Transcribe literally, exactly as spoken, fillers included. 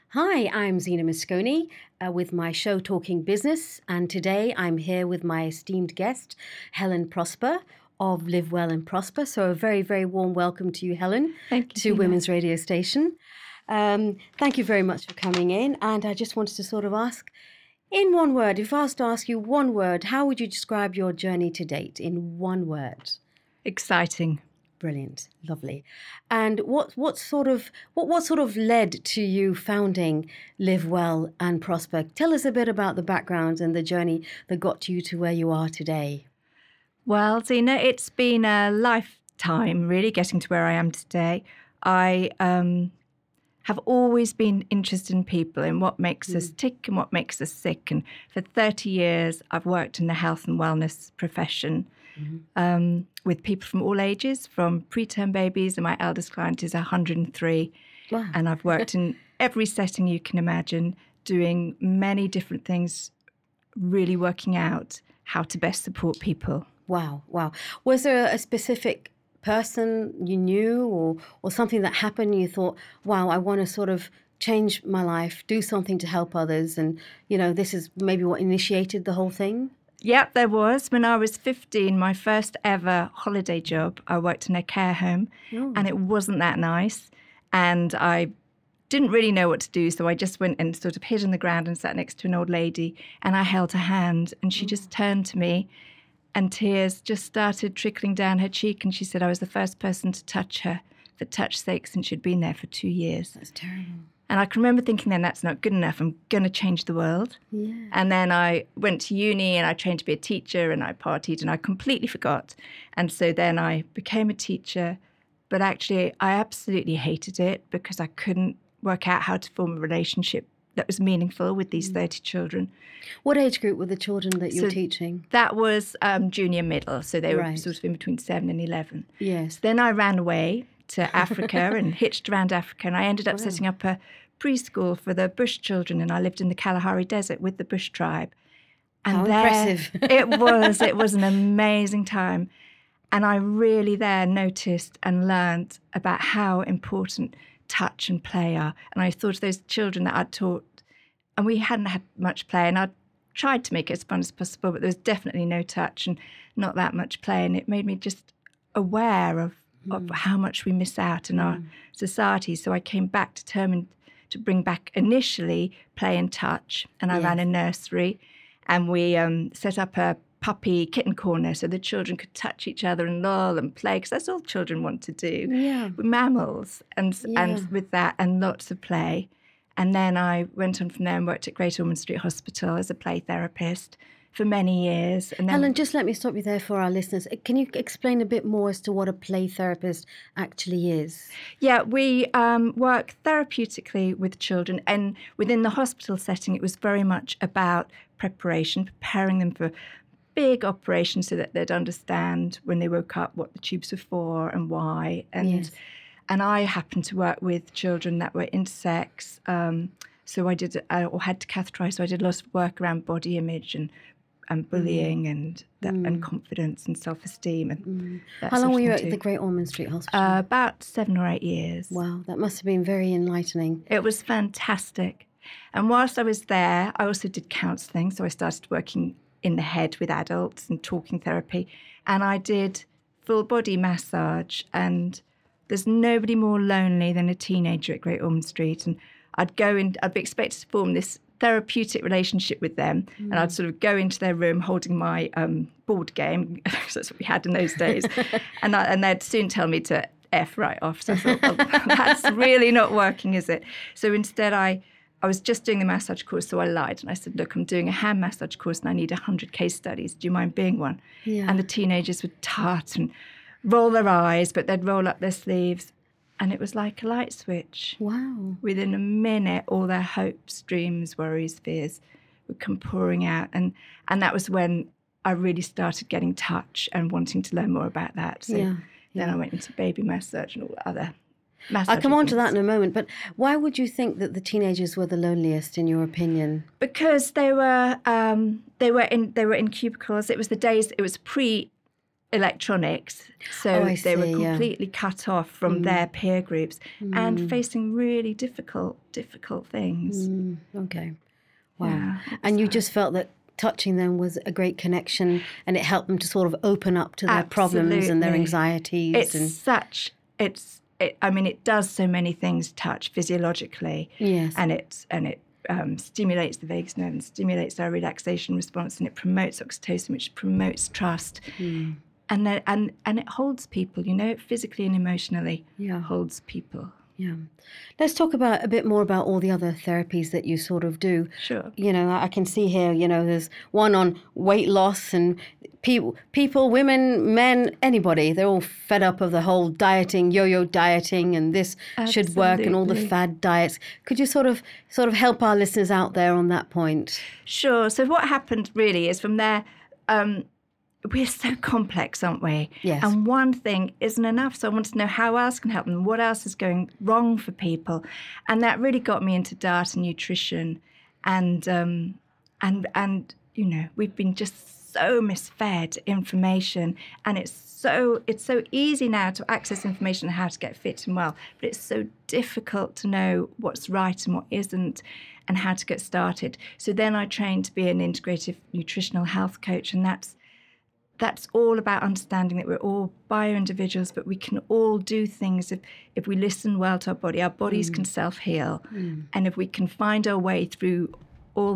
Hi, I'm Zena Mosconi uh, with my show Talking Business, and today I'm here with my esteemed guest, Helen Prosper of Live Well and Prosper. So, a very, very warm welcome to you, Helen, Thank you, to Zena. Women's Radio Station. Um, thank you very much for coming in, and I just wanted to sort of ask, in one word, if I was to ask you one word, how would you describe your journey to date in one word? Exciting. Brilliant, lovely. And what what sort of what what sort of led to you founding Live Well and Prosper? Tell us a bit about the background and the journey that got you to where you are today. Well, Zena, it's been a lifetime really getting to where I am today. I um, have always been interested in people and what makes us tick and what makes us sick. And for thirty years, I've worked in the health and wellness profession um, with people from all ages, from preterm babies, and my eldest client is one hundred three. Wow. And I've worked in every setting you can imagine, doing many different things, really working out how to best support people. Wow, wow. Was there a specific person you knew or or something that happened and you thought, wow, I want to sort of change my life, do something to help others, and you know, this is maybe what initiated the whole thing? Yep, there was. When I was fifteen, my first ever holiday job, I worked in a care home, Oh. and it wasn't that nice. And I didn't really know what to do, so I just went and sort of hid in the ground and sat next to an old lady, and I held her hand, and she just turned to me, and tears just started trickling down her cheek, and she said I was the first person to touch her for touch's sake since she'd been there for two years. That's terrible. And I can remember thinking then, that's not good enough. I'm going to change the world. Yeah. And then I went to uni and I trained to be a teacher and I partied and I completely forgot. And so then I became a teacher. But actually, I absolutely hated it because I couldn't work out how to form a relationship that was meaningful with these thirty children. What age group were the children that you were So teaching? That was um, junior middle. So they were Right. sort of in between seven and eleven. Yes. Then I ran away to Africa and hitched around Africa, and I ended up Wow. setting up a preschool for the bush children, and I lived in the Kalahari Desert with the bush tribe. And How there, impressive. it was, it was an amazing time. And I really there noticed and learned about how important touch and play are. And I thought of those children that I'd taught, and we hadn't had much play, and I'd tried to make it as fun as possible, but there was definitely no touch and not that much play. And it made me just aware of, of how much we miss out in our society. So I came back determined to bring back initially play and touch. And I Yes. ran a nursery, and we um, set up a puppy kitten corner so the children could touch each other and loll and play, because that's all children want to do. Yeah. We're mammals, and Yeah. and with that and lots of play. And then I went on from there and worked at Great Ormond Street Hospital as a play therapist for many years. And then Helen, just let me stop you there for our listeners. Can you explain a bit more as to what a play therapist actually is? Yeah, we um, work therapeutically with children, and within the hospital setting, it was very much about preparation, preparing them for big operations so that they'd understand when they woke up what the tubes were for and why. And Yes. and I happened to work with children that were intersex, um, so I did uh, or had to catheterize. So I did lots of work around body image and and bullying and that, and confidence and self-esteem and that How sort long of were you thing at too. the Great Ormond Street Hospital? Uh, about seven or eight years. Wow, that must have been very enlightening. It was fantastic. And whilst I was there, I also did counselling. So I started working in the head with adults and talking therapy. And I did full body massage. And there's nobody more lonely than a teenager at Great Ormond Street. And I'd go in, I'd be expected to form this therapeutic relationship with them. And I'd sort of go into their room holding my um, board game, because that's what we had in those days. and, I, and they'd soon tell me to F right off. So I thought, well, that's really not working, is it? So instead I, I was just doing the massage course, so I lied. And I said, look, I'm doing a hand massage course and I need one hundred case studies. Do you mind being one? Yeah. And the teenagers would tart and roll their eyes, but they'd roll up their sleeves. And it was like a light switch. Wow. Within a minute, all their hopes, dreams, worries, fears would come pouring out. And, and that was when I really started getting touch and wanting to learn more about that. So Yeah, then yeah. I went into baby massage and all the other massage. I'll come on to that in a moment, but why would you think that the teenagers were the loneliest, in your opinion? Because they were um, they were in they were in cubicles. It was the days. It was pre electronics, so Oh, I they were see, yeah. completely cut off from Mm. their peer groups and Mm. facing really difficult, difficult things. Mm. Okay. Wow. Yeah, it was And you hard. just felt that touching them was a great connection, and it helped them to sort of open up to their problems and their Absolutely. anxieties. It's and such, it's, it, I mean, it does so many things, touch, physiologically. Yes. And it, and it um, stimulates the vagus nerve and stimulates our relaxation response, and it promotes oxytocin, which promotes trust. Mm. And then, and, and it holds people, you know, physically and emotionally Yeah. holds people. Yeah. Let's talk about a bit more about all the other therapies that you sort of do. Sure. You know, I can see here, you know, there's one on weight loss, and people, people, women, men, anybody, they're all fed up of the whole dieting, yo-yo dieting, and this should work, and all the Absolutely. fad diets. Could you sort of sort of help our listeners out there on that point? Sure. So what happened really is from there, um, we're so complex, aren't we? Yes. And one thing isn't enough. So I want to know how else can help them, what else is going wrong for people. And that really got me into diet and nutrition. And, um, and, and you know, we've been just so misfed information. And it's so, it's so easy now to access information on how to get fit and well. But it's so difficult to know what's right and what isn't, and how to get started. So then I trained to be an integrative nutritional health coach, and that's That's all about understanding that we're all bio-individuals, but we can all do things if, if we listen well to our body. Our bodies mm. can self-heal. Mm. And if we can find our way through